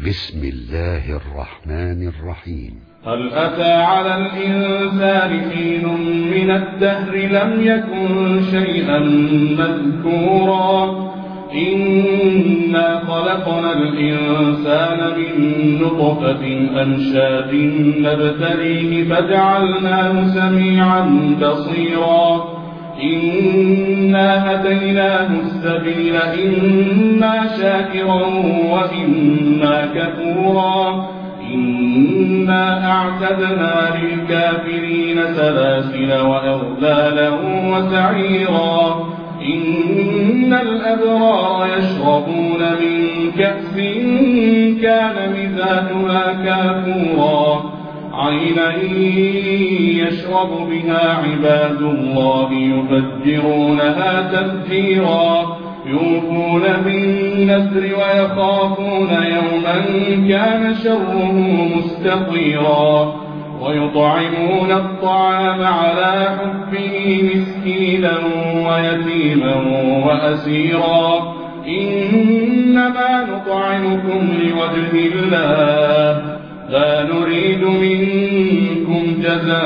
بسم الله الرحمن الرحيم. هل أتى على الإنسان حين من الدهر لم يكن شيئا مذكورا إنا خلقنا الإنسان من نطفة أمشاج نبتليه فجعلناه سميعا بصيرا إنا هديناه السبيل إما شاكرا وإما كفورا إنا أعتدنا للكافرين سلاسل وأغلالا وسعيرا إن الأبرار يشربون من كأس كان مزاجها كافورا عينا يشرب بها عباد الله يفجرونها تفجيرا يوفون بالنذر ويخافون يوما كان شره مستطيرا ويطعمون الطعام على حبه مسكينا ويتيما وأسيرا إنما نطعمكم لوجه الله لا نريد منكم جزاء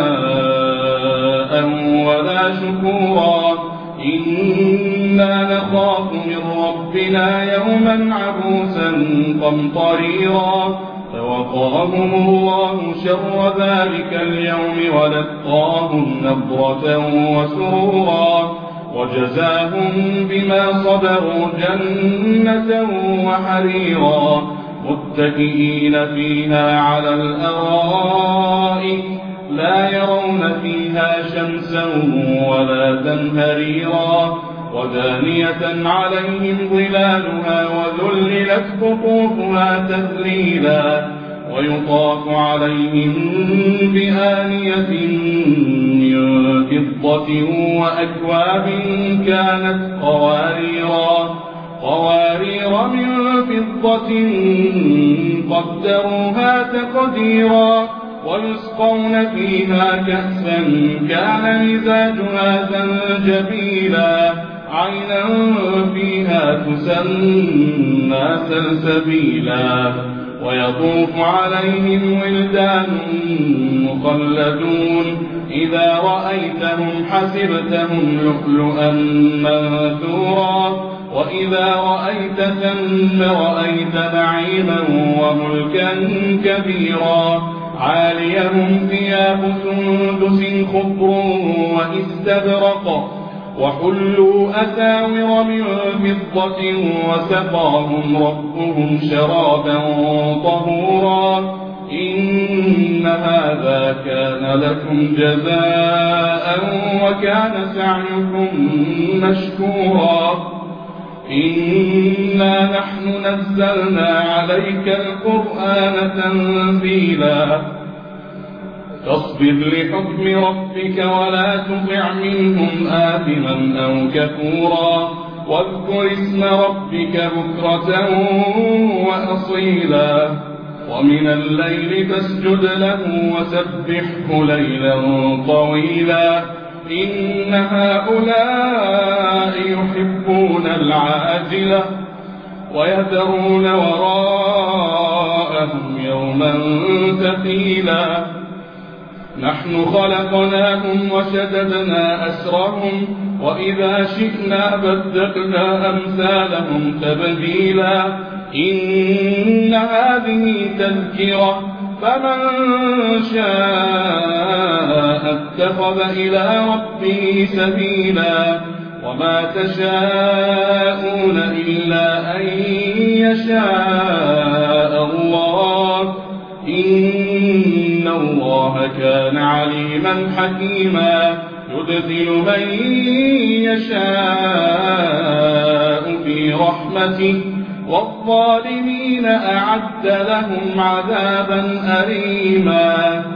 ولا شكورا إنا نخاف من ربنا يوما عبوسا قمطريرا فوقاهم الله شر ذلك اليوم ولقاهم نضرة وسرورا وجزاهم بما صبروا جنة وحريرا متكئين فيها على الأرائك لا يرون فيها شمسا ولا زمهريرا ودانية عليهم ظلالها وذللت قطوفها تذليلا ويطاف عليهم بآنية من فضة وأكواب كانت قوارير من فضة قدروها تقديرا ويسقون فيها كأسا كان مزاجها زنجبيلا عينا فيها تسمى سلسبيلا ويطوف عليهم ولدان مخلدون إذا رأيتهم حسبتهم لؤلؤا منثورا وإذا رأيت ثم رأيت نعيما وملكا كبيرا عاليهم ثياب سندس خضر واستبرق وحلوا أساور من فضة وسقاهم ربهم شرابا طهورا إن هذا كان لكم جزاء وكان سعيكم مشكورا إنا نحن نزلنا عليك القرآن تنزيلا فاصبر لحكم ربك ولا تطع منهم آثما أو كفورا واذكر اسم ربك بكرة وأصيلا ومن الليل فاسجد له وسبحه ليلا طويلا إن هؤلاء يحبون العاجلة ويذرون وراءهم يوما ثقيلا نحن خلقناهم وشددنا أسرهم وإذا شئنا بدلنا أمثالهم تبديلا إن هذه تذكرة فمن شاء اتخذ إلى ربه سبيلا وما تشاءون إلا أن يشاء الله إن الله كان عليما حكيما يدخل من يشاء في رحمته والظالمين أعد لهم عذابا أليما